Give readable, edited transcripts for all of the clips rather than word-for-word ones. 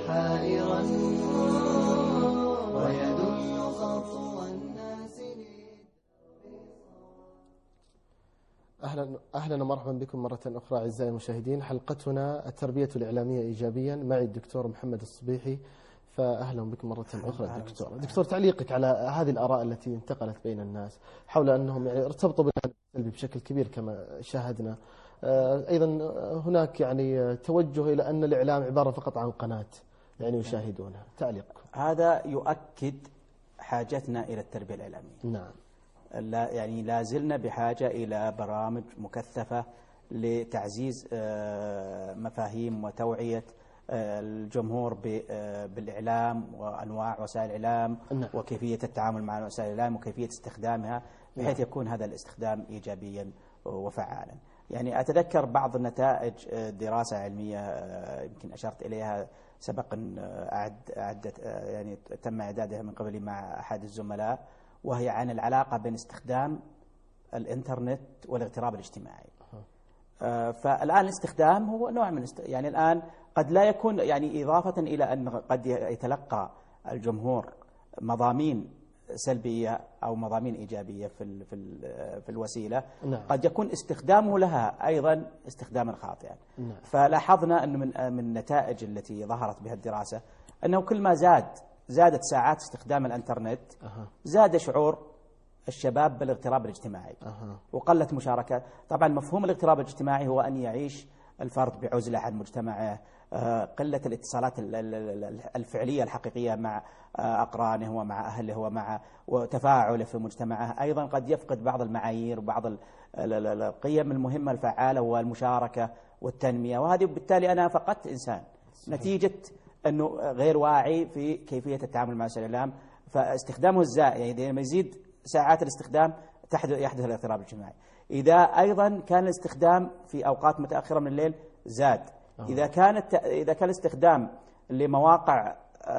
حائرا ويدل خطو الناس. أهلا ومرحبا بكم مرة أخرى أعزائي المشاهدين. حلقتنا التربية الإعلامية إيجابيا معي الدكتور محمد الصبيحي، فأهلا بكم مرة أخرى دكتور. تعليقك على هذه الآراء التي انتقلت بين الناس حول أنهم يعني ارتبطوا بالجانب السلبي بشكل كبير كما شاهدنا. أيضا هناك يعني توجه إلى أن الإعلام عبارة فقط عن قناة يعني يشاهدونها. تعليقكم؟ هذا يؤكد حاجتنا إلى التربية الإعلامية. نعم. يعني لا زلنا بحاجة إلى برامج مكثفة لتعزيز مفاهيم وتوعية الجمهور بالإعلام وأنواع وسائل الإعلام وكيفية التعامل مع وسائل الإعلام وكيفية استخدامها بحيث يكون هذا الاستخدام إيجابيا وفعالا. يعني أتذكر بعض النتائج دراسة علمية يمكن أشرت إليها سبق أعدت يعني تم إعدادها من قبلي مع أحد الزملاء، وهي عن العلاقة بين استخدام الإنترنت والاغتراب الاجتماعي. فالآن الاستخدام هو نوع من يعني الآن قد لا يكون يعني إضافة إلى أن قد يتلقى الجمهور مضامين سلبية أو مضامين إيجابية في الوسيلة. نعم. قد يكون استخدامه لها أيضا استخداما خاطئا. نعم. فلاحظنا أن من النتائج التي ظهرت بها الدراسة أنه كل ما زادت ساعات استخدام الإنترنت زاد شعور الشباب بالاغتراب الاجتماعي وقلت مشاركة. طبعا مفهوم الاغتراب الاجتماعي هو أن يعيش الفرد بعزلة عن مجتمعه، قلة الاتصالات الفعلية الحقيقية مع أقرانه ومع أهله وتفاعله في مجتمعه. أيضا قد يفقد بعض المعايير وبعض القيم المهمة الفعالة والمشاركة والتنمية، وهذه بالتالي أنا فقدت إنسان نتيجة أنه غير واعي في كيفية التعامل مع وسائل الإعلام. فاستخدامه الزائد يعني لما يزيد ساعات الاستخدام يحدث الاغتراب الاجتماعي. إذا أيضا كان الاستخدام في أوقات متأخرة من الليل زاد. إذا كان الاستخدام لمواقع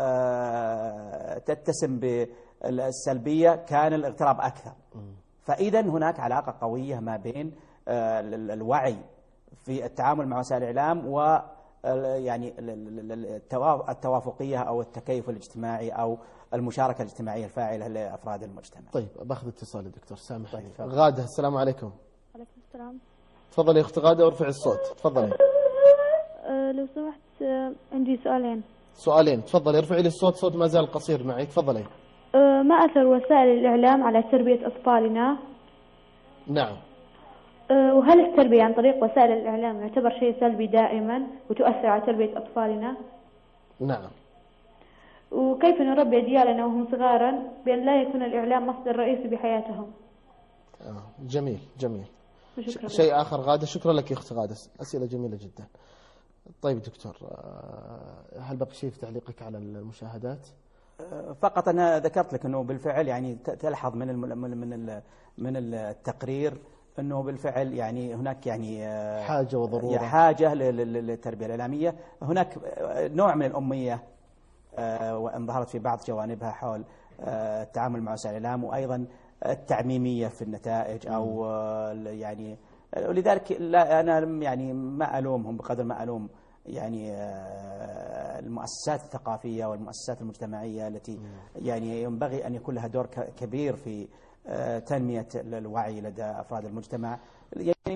تتسم بالسلبية كان الاغتراب أكثر. فإذا هناك علاقة قوية ما بين الوعي في التعامل مع وسائل الإعلام و يعني التوافقية أو التكيف الاجتماعي أو المشاركة الاجتماعية الفاعلة لأفراد المجتمع. طيب باخذ اتصال الدكتور سامحني. غادة، السلام عليكم. عليكم السلام. تفضلي يا أخت غادة وارفعي الصوت. تفضلي. لو سمحت عندي سؤالين. تفضلي ارفعي لي الصوت، صوت ما زال قصير معي. تفضلي. ما أثر وسائل الإعلام على تربية أطفالنا؟ نعم. وهل التربية عن طريق وسائل الإعلام يعتبر شيء سلبي دائما وتؤثر على تربية أطفالنا؟ نعم. وكيف نربي أجيالنا وهم صغارا بأن لا يكون الإعلام مصدر رئيسي بحياتهم؟ جميل. شكرا. شيء آخر غادة؟ شكرا لك يا أخت غادة، أسئلة جميلة جدا. طيب دكتور، هل بقي شيء في تعليقك على المشاهدات؟ فقط أنا ذكرت لك أنه بالفعل يعني تلحظ من التقرير أنه بالفعل يعني هناك يعني حاجة وضرورة، حاجة للتربية الإعلامية. هناك نوع من الأمية وأن ظهرت في بعض جوانبها حول التعامل مع وسائل الإعلام، وأيضا التعميمية في النتائج أو يعني ولذلك لا أنا يعني ما ألومهم بقدر ما ألوم يعني المؤسسات الثقافية والمؤسسات المجتمعية التي يعني ينبغي أن يكون لها دور كبير في تنمية الوعي لدى أفراد المجتمع. يعني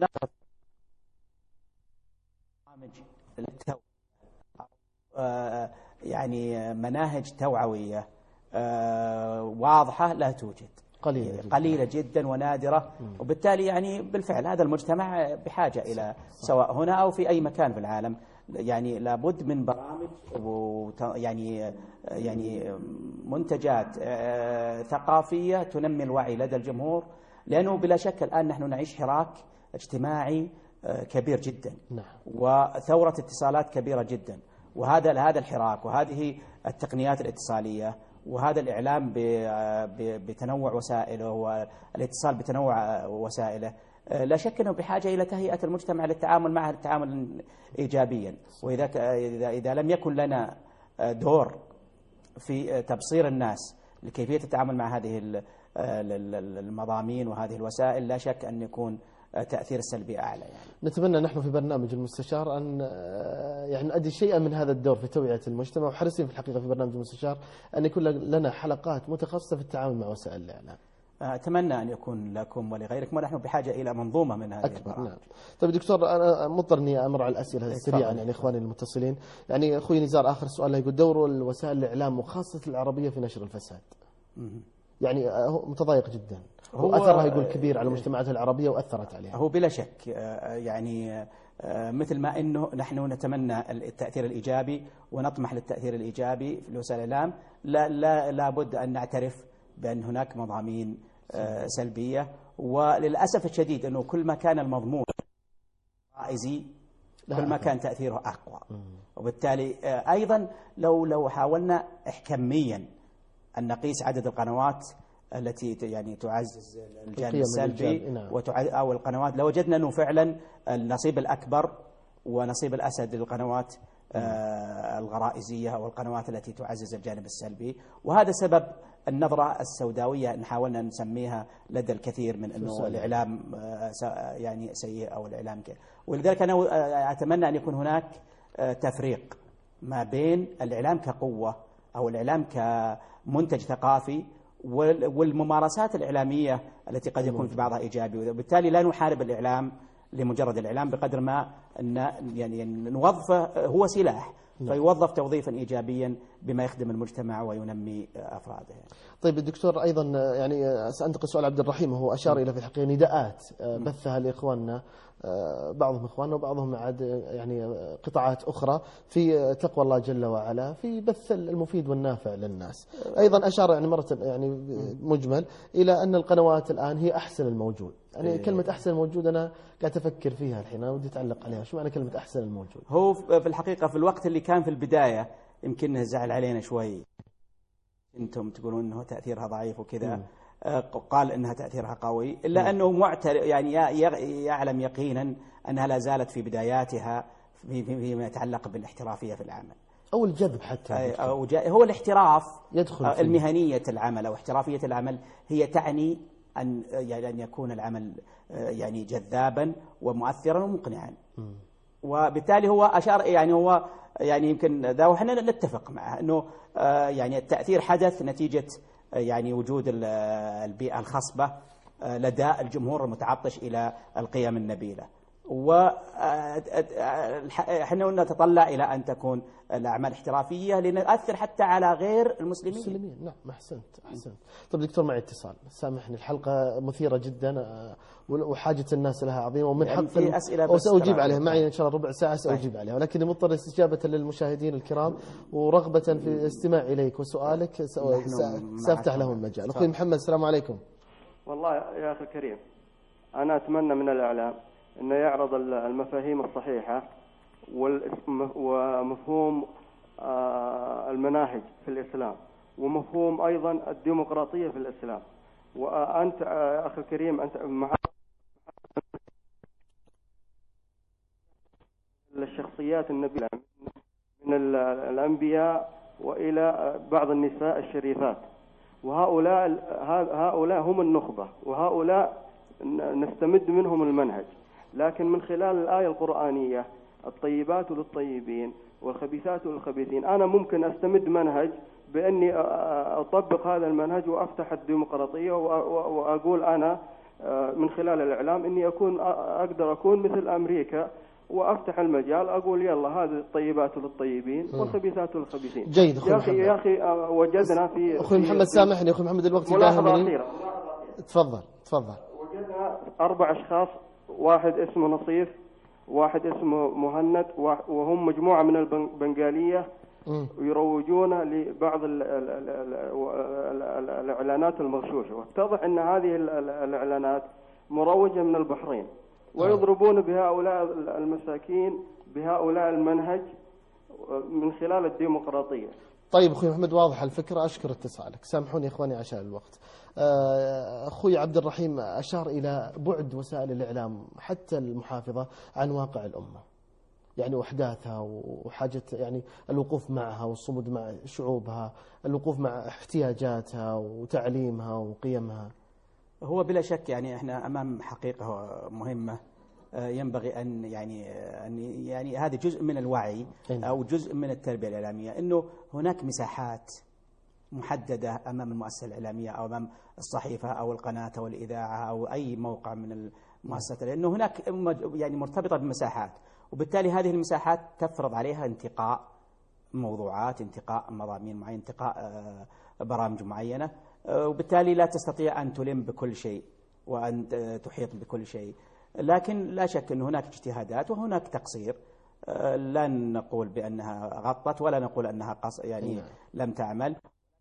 يعني مناهج توعوية واضحة لا توجد، قليلة جدا ونادرة. وبالتالي يعني بالفعل هذا المجتمع بحاجة إلى سواء هنا أو في أي مكان في العالم يعني لابد من برامج يعني منتجات ثقافية تنمي الوعي لدى الجمهور، لأنه بلا شك الآن نحن نعيش حراك اجتماعي كبير جدا. نعم. وثورة اتصالات كبيرة جدا، وهذا الحراك وهذه التقنيات الاتصالية وهذا الإعلام بتنوع وسائله والاتصال بتنوع وسائله لا شك أنه بحاجة إلى تهيئة المجتمع للتعامل معها التعامل إيجابيا. وإذا لم يكن لنا دور في تبصير الناس لكيفية التعامل مع هذه المضامين وهذه الوسائل لا شك أن يكون تأثير السلبي أعلى يعني. نتمنى نحن في برنامج المستشار أن يعني نؤدي شيئا من هذا الدور في توعية المجتمع، وحريصين في الحقيقة في برنامج المستشار أن يكون لنا حلقات متخصصة في التعامل مع وسائل الإعلام. أتمنى أن يكون لكم ولغيركم، ونحن بحاجة إلى منظومة من هذه أكبر. البرامج. نعم. طيب دكتور، أنا مضطر إني أمر على الأسئلة سريعا يعني إخواني المتصلين. يعني أخوي نزار آخر سؤال يقول دور الوسائل الإعلام وخاصة العربية في نشر الفساد. يعني هو متضايق جدا، هو أثرها يقول كبير على المجتمعات العربية وأثرت عليها. هو بلا شك يعني مثل ما أنه نحن نتمنى التأثير الإيجابي ونطمح للتأثير الإيجابي في وسائل الإعلام، لا بد أن نعترف بأن هناك مضامين سلبية، وللأسف الشديد أنه كل ما كان المضمون رائزي كل ما كان تأثيره أقوى. وبالتالي أيضا لو حاولنا كميا أن نقيس عدد القنوات التي يعني تعزز الجانب السلبي أو القنوات، لوجدنا أنه فعلا النصيب الأكبر ونصيب الأسد للقنوات الغرائزية أو القنوات التي تعزز الجانب السلبي. وهذا سبب النظرة السوداوية أن حاولنا نسميها لدى الكثير من أنه الإعلام يعني سيء أو الإعلام كذا. ولذلك أنا أتمنى أن يكون هناك تفريق ما بين الإعلام كقوة أو الإعلام كمنتج ثقافي والممارسات الإعلامية التي قد يكون في بعضها إيجابي. وبالتالي لا نحارب الإعلام لمجرد الإعلام بقدر ما أن يعني نوظفه هو سلاح، فيوظف توظيفا إيجابيا بما يخدم المجتمع وينمي أفراده. طيب الدكتور، أيضا يعني سأنتقل سؤال عبد الرحيم، وهو أشار إلى في الحقيقة نداءات بثها لإخواننا، بعضهم إخواننا وبعضهم عاد يعني قطاعات أخرى في تقوى الله جل وعلا في بث المفيد والنافع للناس. أيضا أشار يعني مرة يعني مجمل إلى أن القنوات الآن هي أحسن الموجود. يعني كلمة أحسن الموجود أنا قاعد أفكر فيها الحين، أنا ودي أتعلق عليها، شو معنى كلمة أحسن الموجود؟ هو في الحقيقة في الوقت اللي كان في البداية يمكن زعل علينا شوي، أنتم تقولون أنه تأثيرها ضعيف وكذا، قال أنها تأثيرها قوي، إلا أنه يعني يعلم يقينا أنها لا زالت في بداياتها فيما يتعلق بالاحترافية في العمل أو الجذب حتى. هو الاحتراف يدخل المهنية العمل أو احترافية العمل هي تعني أن يكون العمل يعني جذابا ومؤثرا ومقنعا. وبالتالي هو أشار يعني يمكن ذا وحنا نتفق معه أنه يعني التأثير حدث نتيجة يعني وجود البيئة الخصبة لدى الجمهور المتعطش إلى القيم النبيلة، وإحنا نتطلع إلى أن تكون الأعمال احترافية لنؤثر حتى على غير المسلمين. نعم، أحسنت. طيب دكتور، معي اتصال، سامحني، الحلقة مثيرة جدا وحاجة الناس لها عظيمة، ومن يعني حق في أسئلة وسأجيب عليها معي إن شاء الله ربع ساعة سأجيب عليها، ولكني مضطر استجابة للمشاهدين الكرام ورغبة في الاستماع إليك وسؤالك سأفتح لهم المجال. أخوي محمد، السلام عليكم. والله يا أخي الكريم، أنا أتمنى من الإعلام أنه يعرض المفاهيم الصحيحة ومفهوم المناهج في الإسلام، ومفهوم أيضا الديمقراطية في الإسلام. وأنت أخي الكريم أنت مع الشخصيات النبيلة من الأنبياء وإلى بعض النساء الشريفات، هؤلاء هم النخبة، وهؤلاء نستمد منهم المنهج. لكن من خلال الآية القرآنية الطيبات للطيبين والخبيثات للخبيثين، أنا ممكن أستمد منهج بأني أطبق هذا المنهج وأفتح الديمقراطية وأقول أنا من خلال الإعلام إني أقدر أكون مثل أمريكا وأفتح المجال، أقول يلا هذه الطيبات للطيبين والخبيثات للخبيثين. جيد يا أخي وجدنا في أخوي محمد، سامحني أخوي محمد، الوقت يداهمني. تفضل. وجدنا 4 أشخاص، واحد اسمه نصيف، واحد اسمه مهند، وهم مجموعة من البنغالية ويروجون لبعض الإعلانات المغشوشة، واتضح أن هذه الإعلانات مروجة من البحرين، ويضربون بهؤلاء المساكين بهؤلاء المنهج من خلال الديمقراطية. طيب أخوي محمد، واضح الفكرة، أشكر اتصالك، سامحوني إخواني عشان الوقت. أخوي عبد الرحيم أشار إلى بعد وسائل الإعلام حتى المحافظة عن واقع الأمة، يعني وأحداثها وحاجة يعني الوقوف معها والصمود مع شعوبها، الوقوف مع احتياجاتها وتعليمها وقيمها. هو بلا شك يعني احنا امام حقيقة مهمة، ينبغي ان هذا جزء من الوعي او جزء من التربية الإعلامية، انه هناك مساحات محددة امام المؤسسة الإعلامية او امام الصحيفة او القناة او الإذاعة او اي موقع من المؤسسات، لانه هناك يعني مرتبطة بمساحات، وبالتالي هذه المساحات تفرض عليها انتقاء موضوعات، انتقاء مضامين معينة، انتقاء برامج معينة، وبالتالي لا تستطيع أن تلم بكل شيء وأن تحيط بكل شيء. لكن لا شك أن هناك اجتهادات وهناك تقصير، لا نقول بأنها غطت ولا نقول أنها يعني لم تعمل.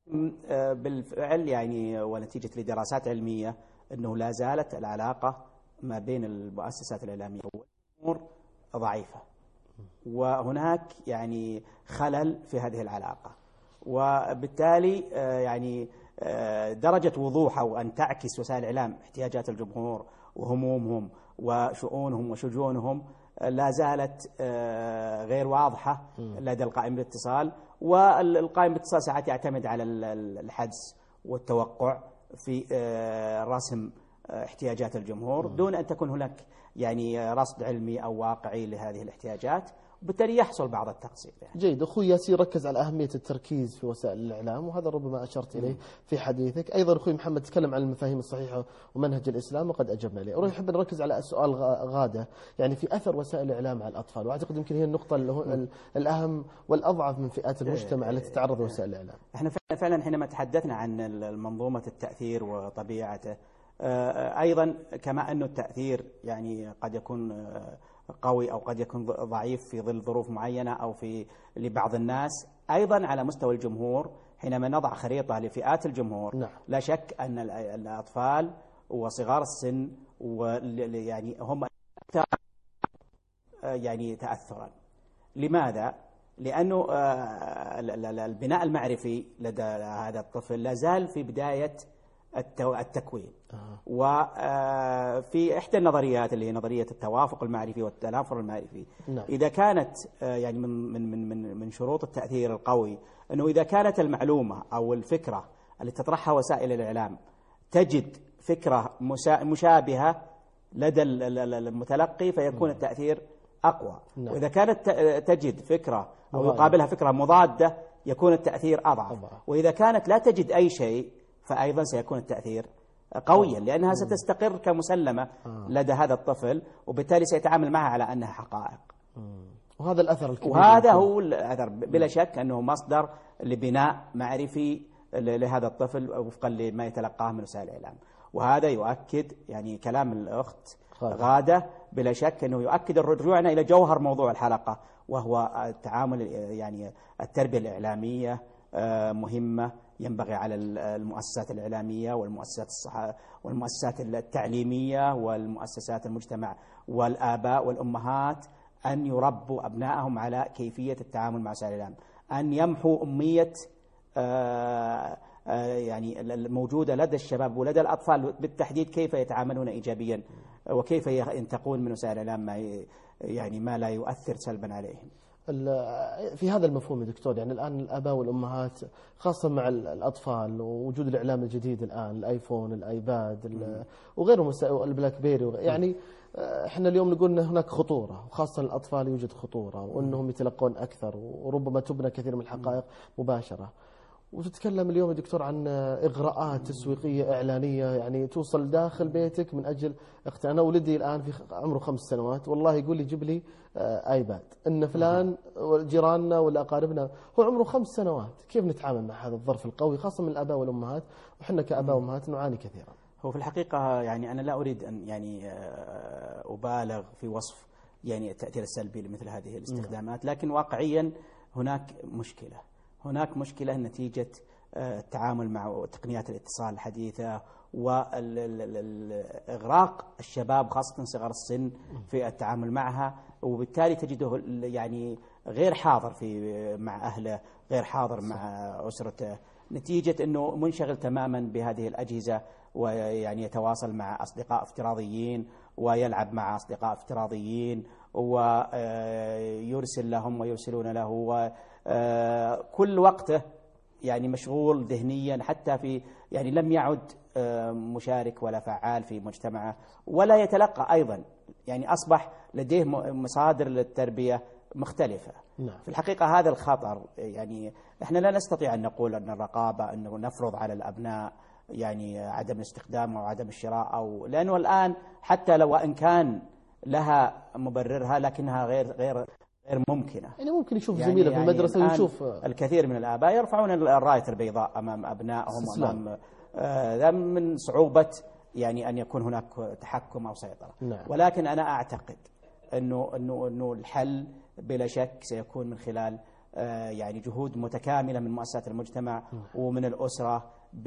بالفعل يعني ونتيجة لدراسات علمية أنه لا زالت العلاقة ما بين المؤسسات الإعلامية والجمهور ضعيفة، وهناك يعني خلل في هذه العلاقة، وبالتالي يعني درجة وضوح أو أن تعكس وسائل الإعلام احتياجات الجمهور وهمومهم وشؤونهم وشجونهم لا زالت غير واضحة لدى القائم بالاتصال. والقائم بالاتصال ساعات يعتمد على الحدس والتوقع في رسم احتياجات الجمهور دون أن تكون هناك يعني رصد علمي أو واقعي لهذه الاحتياجات، وبالتالي يحصل بعض التقصير. جيد. أخوي ياسين ركز على أهمية التركيز في وسائل الإعلام، وهذا ربما أشرت إليه في حديثك. أيضا أخوي محمد تكلم عن المفاهيم الصحيحة ومنهج الإسلام وقد أجبنا عليه. أحب نركز على سؤال غادة، يعني في أثر وسائل الإعلام على الأطفال، وأعتقد يمكن هي النقطة الأهم والأضعف من فئات المجتمع التي تتعرض وسائل الإعلام. احنا فعلا حينما تحدثنا عن منظومة التأثير وطبيعته، أيضا كما أن التأثير يعني قد يكون قوي أو قد يكون ضعيف في ظل ظروف معينة أو لبعض الناس، أيضا على مستوى الجمهور حينما نضع خريطة لفئات الجمهور لا شك أن الأطفال وصغار السن يعني هم أكثر يعني تأثرا. لماذا؟ لأنه البناء المعرفي لدى هذا الطفل لا زال في بداية التكوين، وفي إحدى النظريات اللي هي نظرية التوافق المعرفي والتنافر المعرفي، إذا كانت يعني من شروط التأثير القوي أنه إذا كانت المعلومة أو الفكرة اللي تطرحها وسائل الإعلام تجد فكرة مشابهة لدى المتلقي فيكون التأثير أقوى، وإذا كانت تجد فكرة أو يقابلها فكرة مضادة يكون التأثير أضعف، وإذا كانت لا تجد أي شيء فأيضا سيكون التأثير قويا، لأنها ستستقر كمسلمة لدى هذا الطفل، وبالتالي سيتعامل معها على أنها حقائق. وهذا الأثر الكبير، وهذا هو الأثر بلا شك أنه مصدر لبناء معرفي لهذا الطفل وفقا لما يتلقاه من وسائل الإعلام. وهذا يؤكد يعني كلام الأخت غادة بلا شك أنه يؤكد رجوعنا إلى جوهر موضوع الحلقة، وهو التعامل يعني التربية الإعلامية مهمة، ينبغي على المؤسسات الإعلامية والمؤسسات التعليمية والمؤسسات المجتمع والآباء والأمهات أن يربوا أبنائهم على كيفية التعامل مع وسائل الإعلام، أن يمحوا أمية يعني الموجودة لدى الشباب ولدى الأطفال بالتحديد، كيف يتعاملون إيجابيا وكيف ينتقون من وسائل الإعلام ما لا يؤثر سلبا عليهم. في هذا المفهوم يا دكتور، يعني الآن الآباء والأمهات خاصة مع الأطفال ووجود الإعلام الجديد الآن، الآيفون، الآيباد وغيرهم، البلاك بيري، يعني احنا اليوم نقول ان هناك خطورة، وخاصة الأطفال يوجد خطورة، وأنهم يتلقون أكثر، وربما تبنى كثير من الحقائق مباشرة. وتتكلم اليوم يا دكتور عن إغراءات تسويقية إعلانية يعني توصل داخل بيتك من أجل أنا ولدي الآن في عمره 5 سنوات، والله يقول لي جيب لي آيباد، إن فلان جيراننا ولا أقاربنا هو عمره 5 سنوات. كيف نتعامل مع هذا الظرف القوي خاصة من الآباء والأمهات، وحنا كآباء وأمهات نعاني كثيرا؟ هو في الحقيقة يعني أنا لا أريد أن يعني أبالغ في وصف يعني التأثير السلبي لمثل هذه الاستخدامات، لكن واقعيا هناك مشكلة نتيجة التعامل مع تقنيات الاتصال الحديثة وإغراق الشباب خاصة صغار السن في التعامل معها، وبالتالي تجده يعني غير حاضر مع أهله، غير حاضر مع أسرته، نتيجة أنه منشغل تماما بهذه الأجهزة، ويعني يتواصل مع أصدقاء افتراضيين ويلعب مع أصدقاء افتراضيين ويرسل لهم ويرسلون له، وكل وقته يعني مشغول ذهنيا، حتى في يعني لم يعد مشارك ولا فعال في مجتمعه، ولا يتلقى أيضا، يعني أصبح لديه مصادر للتربية مختلفة. نعم. في الحقيقة هذا الخطر، يعني احنا لا نستطيع أن نقول أن الرقابة أنه نفرض على الأبناء يعني عدم الاستخدام أو عدم الشراء، أو لأنه الآن حتى لو إن كان لها مبررها لكنها غير ممكنة. يعني ممكن يشوف زميله في المدرسة ويشوف الكثير من الآباء يرفعون الراية البيضاء أمام أبنائهم، أمام من صعوبة يعني أن يكون هناك تحكم أو سيطرة. نعم. ولكن أنا أعتقد أنه الحل بلا شك سيكون من خلال يعني جهود متكاملة من مؤسسات المجتمع ومن الأسرة،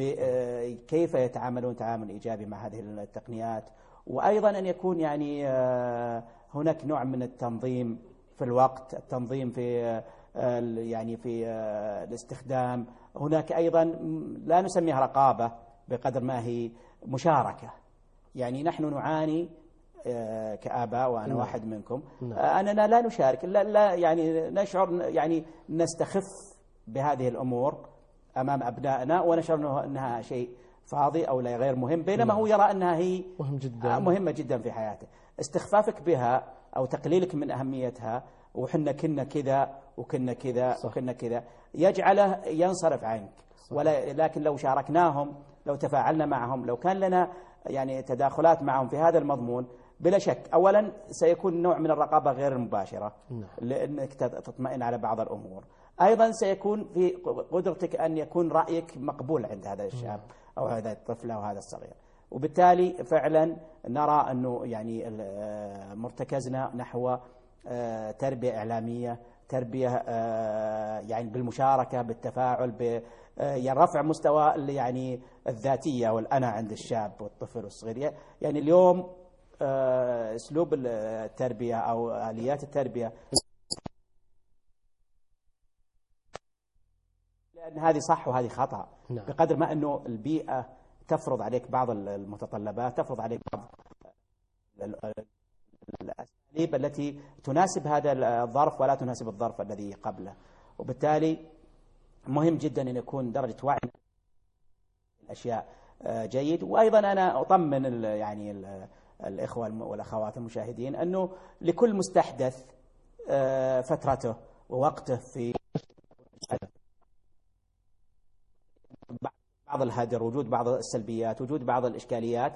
كيف يتعاملون تعامل إيجابي مع هذه التقنيات، وأيضا أن يكون يعني هناك نوع من التنظيم في الوقت، التنظيم في يعني في الاستخدام. هناك أيضا لا نسميها رقابة بقدر ما هي مشاركة. يعني نحن نعاني كآباء، وأنا واحد منكم، أننا لا نشارك، لا يعني نشعر يعني نستخف بهذه الأمور أمام أبنائنا، ونشعر أنها شيء فاضي أو لا غير مهم، بينما هو يرى أنها هي مهمة جدا في حياته. استخفافك بها أو تقليلك من أهميتها، وحنا كنا كذا وكنا كذا وكنا كذا، يجعله ينصرف عنك. لكن لو شاركناهم، لو تفاعلنا معهم، لو كان لنا يعني تداخلات معهم في هذا المضمون، بلا شك أولا سيكون نوع من الرقابة غير المباشرة، لأنك تطمئن على بعض الأمور. أيضا سيكون في قدرتك أن يكون رأيك مقبول عند هذا الشاب أو هذا الطفل أو هذا الصغير، وبالتالي فعلا نرى أنه يعني مرتكزنا نحو تربية إعلامية، تربية يعني بالمشاركة، بالتفاعل، يعني رفع مستوى يعني الذاتية والأنا عند الشاب والطفل والصغير. يعني اليوم أسلوب التربية أو آليات التربية، لأن هذه صح وهذه خطأ. نعم. بقدر ما أنه البيئة تفرض عليك بعض المتطلبات، تفرض عليك بعض الأساليب التي تناسب هذا الظرف ولا تناسب الظرف الذي قبله، وبالتالي مهم جدا أن يكون درجة وعي الأشياء جيد. وأيضا أنا أطمن يعني الإخوة والأخوات المشاهدين أنه لكل مستحدث فترته ووقته في بعض الهدر، وجود بعض السلبيات، وجود بعض الإشكاليات،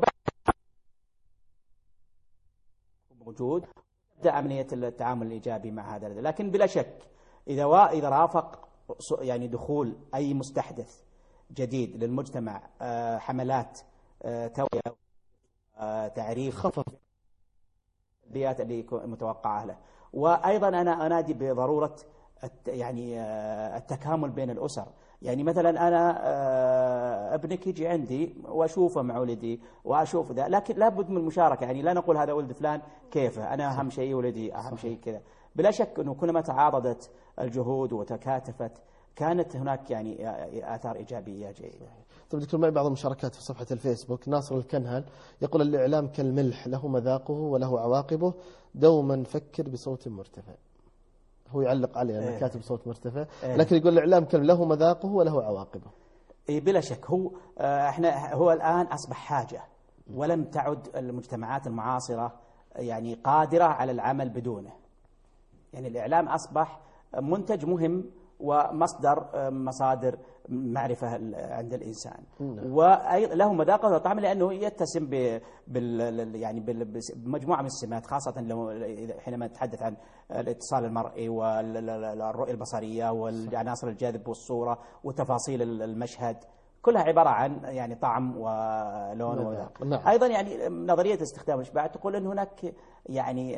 موجود تبدأ عملية التعامل الإيجابي مع هذا. لكن بلا شك إذا رافق يعني دخول أي مستحدث جديد للمجتمع حملات توعية، تعريف، خفض البيئات اللي متوقعة له. وأيضا أنا أنادي بضرورة يعني التكامل بين الأسر. يعني مثلا أنا ابنك يجي عندي وأشوفه مع ولدي وأشوف ذا، لكن لابد من المشاركة. يعني لا نقول هذا ولد فلان كيفه، أنا أهم شيء ولدي، أهم شيء كذا. بلا شك أنه كلما تعاضدت الجهود وتكاتفت كانت هناك يعني آثار إيجابية جيدة. طيب دكتور، معي بعض المشاركات في صفحة الفيسبوك. ناصر الكنهل يقول: الإعلام كالملح، له مذاقه وله عواقبه، دوما فكر بصوت مرتفع. هو يعلق عليه أنه كاتب صوت مرتفع، لكن يقول الإعلام له مذاقه وله عواقبه. بلا شك هو الآن أصبح حاجة، ولم تعد المجتمعات المعاصرة يعني قادرة على العمل بدونه. يعني الإعلام أصبح منتج مهم ومصدر مصادر معرفة عند الإنسان، وله مذاقه وطعم، لأنه يتسم يعني بمجموعة من السمات، خاصة حينما نتحدث عن الاتصال المرئي والرؤية البصرية والعناصر الجاذب والصورة وتفاصيل المشهد، كلها عبارة عن يعني طعم ولون وذاق. نعم. أيضا يعني نظرية استخدام الإشباع تقول أن هناك يعني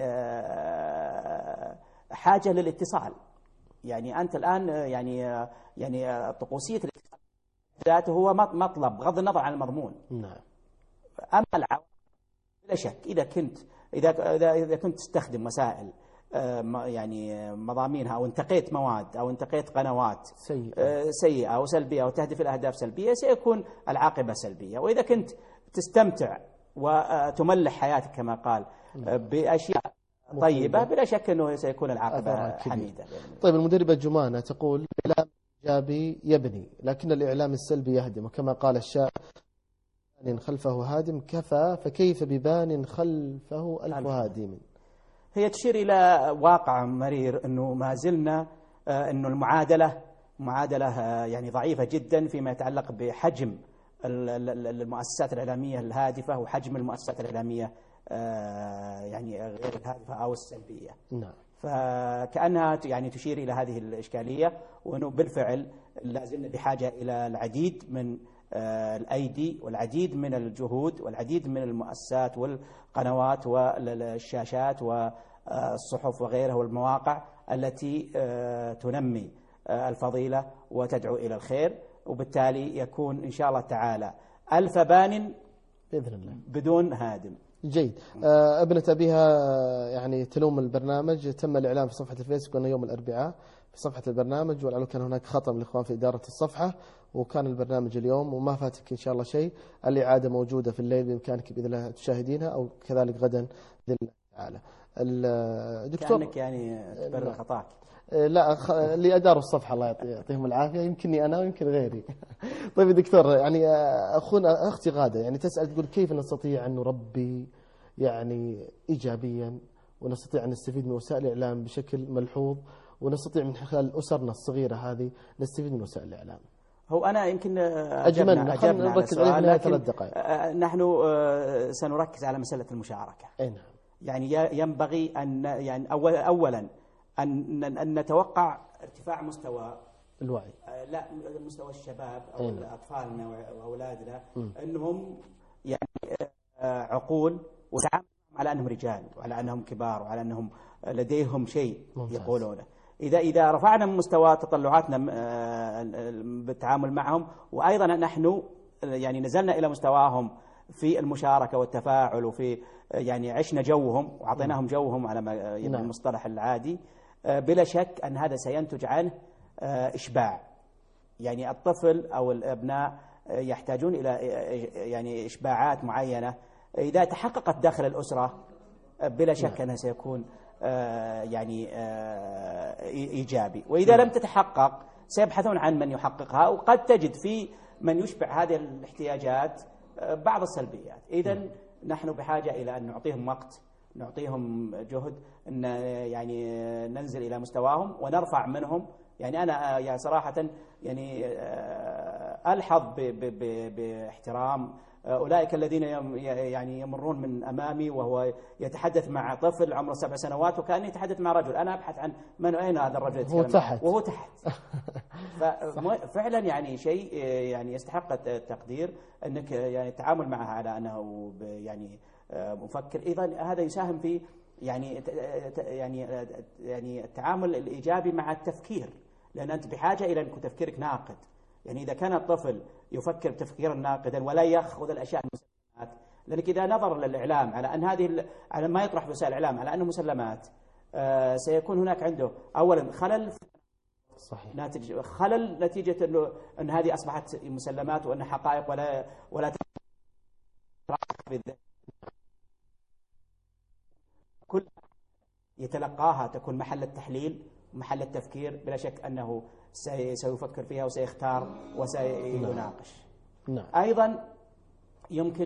حاجة للاتصال. يعني أنت الآن يعني طقوسية الاتصال ذاته هو مطلب بغض النظر عن المضمون. نعم. أما العوامل لا شك إذا كنت تستخدم وسائل يعني مضامينها، أو انتقيت مواد أو انتقيت قنوات سيئة أو سلبية أو تهدف إلى أهداف سلبية، سيكون العاقبة سلبية. وإذا كنت تستمتع وتملح حياتك كما قال بأشياء طيبة، بلا شك أنه سيكون العاقبة حميدة. طيب المدربة جمانة تقول: الإعلام الإيجابي يبني، لكن الإعلام السلبي يهدم، وكما قال الشاعر: بان خلفه هادم كفى، فكيف ببان خلفه ألف هادم. هي تشير إلى واقع مرير، أنه ما زلنا أنه معادلة يعني ضعيفة جدا فيما يتعلق بحجم المؤسسات الإعلامية الهادفة وحجم المؤسسات الإعلامية يعني غير الهادفة أو السلبية. نعم. فكأنها يعني تشير إلى هذه الإشكالية، وأنه بالفعل لازلنا بحاجة إلى العديد من الأيدي والعديد من الجهود والعديد من المؤسسات والقنوات والشاشات والصحف وغيرها والمواقع التي تنمي الفضيلة وتدعو إلى الخير، وبالتالي يكون إن شاء الله تعالى ألف بان بإذن الله بدون هادم. جيد. ابنة أبيها يعني تلوم البرنامج. تم الإعلان في صفحة الفيسبوك أنه يوم الأربعاء في صفحة البرنامج، ولعله كان هناك خطأ من الإخوان في إدارة الصفحة، وكان البرنامج اليوم وما فاتك إن شاء الله شيء. الإعادة موجودة في الليل بإمكانك بإذن الله تشاهدينها، أو كذلك غدا بإذن الله تعالى. الدكتور كأنك يعني تبرر خطاك. لا، اللي أداروا الصفحة الله يعطيهم العافية، يمكنني أنا ويمكن غيري. طيب يا دكتور، يعني أختي غادة يعني تسأل تقول كيف نستطيع أن نربي يعني إيجابيا، ونستطيع أن نستفيد من وسائل الإعلام بشكل ملحوظ، ونستطيع من خلال أسرنا الصغيرة هذه نستفيد من وسائل الإعلام. هو أنا يمكن أجملنا نركز عليه في 3 دقائق. نحن سنركز على مسألة المشاركة. نعم. يعني ينبغي أن يعني أولا أن نتوقع ارتفاع مستوى الوعي، لا مستوى الشباب أو أطفالنا وأولادنا، أنهم يعني عقول وتعامل على أنهم رجال وعلى أنهم كبار وعلى أنهم لديهم شيء يقولونه. إذا رفعنا من مستوى تطلعاتنا بالتعامل معهم، وأيضا نحن يعني نزلنا إلى مستواهم في المشاركة والتفاعل، وفي يعني عشنا جوهم وأعطيناهم جوهم على ما المصطلح العادي، بلا شك أن هذا سينتج عنه إشباع. يعني الطفل أو الأبناء يحتاجون إلى يعني إشباعات معينة. إذا تحققت داخل الأسرة بلا شك أنها سيكون يعني إيجابي، وإذا لم تتحقق سيبحثون عن من يحققها، وقد تجد في من يشبع هذه الاحتياجات بعض السلبيات. إذن نحن بحاجة إلى أن نعطيهم وقت، نعطيهم جهد، أن يعني ننزل إلى مستواهم ونرفع منهم. يعني أنا يعني صراحة يعني ألحظ باحترام أولئك الذين يعني يمرون من أمامي وهو يتحدث مع طفل عمره 7 سنوات وكأنه يتحدث مع رجل. أنا أبحث عن من أين هذا الرجل يتكلم وهو تحت. ففعلا يعني شيء يعني يستحق التقدير، أنك يعني التعامل معه على أنه يعني مفكر. أيضا هذا يساهم في يعني التعامل الإيجابي مع التفكير، لأن أنت بحاجة إلى أن يكون تفكيرك ناقد. يعني إذا كان الطفل يفكر تفكيرا ناقدا ولا يأخذ الأشياء المسلمات، لأنك إذا نظر للإعلام على أن على ما يطرح وسائل الإعلام على أنه مسلمات، سيكون هناك عنده أولا خلل صحيح، ناتج خلل نتيجة أن هذه أصبحت مسلمات وأن حقائق ولا كل يتلقاها تكون محل التحليل محل التفكير. بلا شك أنه سيفكر فيها وسيختار وسيناقش. نعم. أيضا يمكن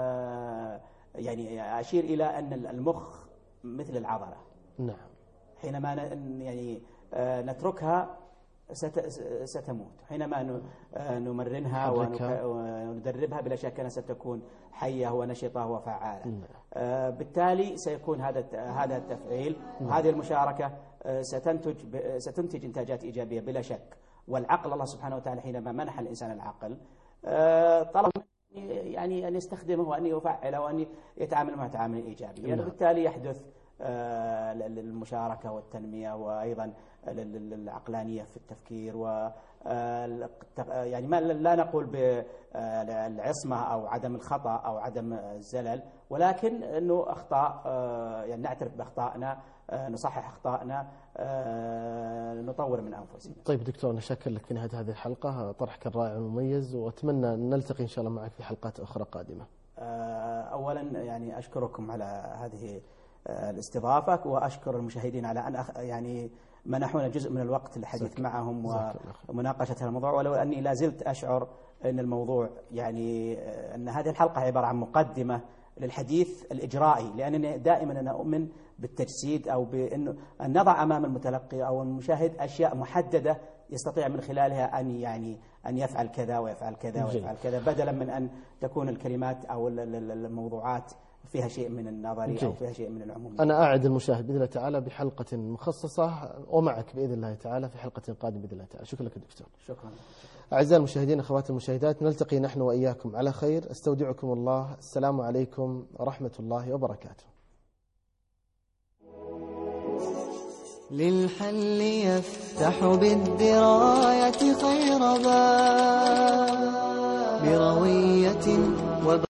يعني أشير إلى أن المخ مثل العضلة. نعم. حينما يعني نتركها ستموت. حينما نمرنها وندربها بلا شك أنها ستكون حية ونشطة وفعالة. بالتالي سيكون هذا التفعيل وهذه المشاركة ستنتج إنتاجات إيجابية بلا شك. والعقل الله سبحانه وتعالى حينما منح الإنسان العقل طلب يعني أن يستخدمه وأن يفعله وأن يتعامل معه تعامل إيجابي. يعني بالتالي يحدث المشاركة والتنمية وأيضا العقلانية في التفكير يعني ما لا نقول بالعصمة أو عدم الخطأ أو عدم الزلل، ولكن أنه أخطاء يعني نعترف بأخطائنا، نصحح أخطائنا، نطور من أنفسنا. طيب دكتور، نشكر لك في نهاية هذه الحلقة، طرحك الرائع والمميز، وأتمنى أن نلتقي إن شاء الله معك في حلقات أخرى قادمة. أولا يعني أشكركم على هذه الاستضافة، وأشكر المشاهدين على أن يعني منحونا جزء من الوقت للحديث معهم ومناقشة هذا الموضوع، ولو أني لا زلت أشعر أن الموضوع يعني أن هذه الحلقة عبارة عن مقدمة للحديث الإجرائي، لأنني دائما أنا أؤمن بالتجسيد أو بأنه أن نضع أمام المتلقي أو المشاهد أشياء محددة يستطيع من خلالها أن يفعل كذا ويفعل كذا ويفعل كذا، بدلا من أن تكون الكلمات أو الموضوعات فيها شيء من النظري أو فيها شيء من العموم. أنا أعد المشاهد بإذن الله تعالى بحلقة مخصصة ومعك بإذن الله تعالى في حلقة قادمة بإذن الله تعالى. شكرا لك دكتور. شكرا. أعزائي المشاهدين أخواتي المشاهدات، نلتقي نحن وإياكم على خير. استودعكم الله. السلام عليكم ورحمة الله وبركاته. للحل يفتح بالدراية خير باب بروية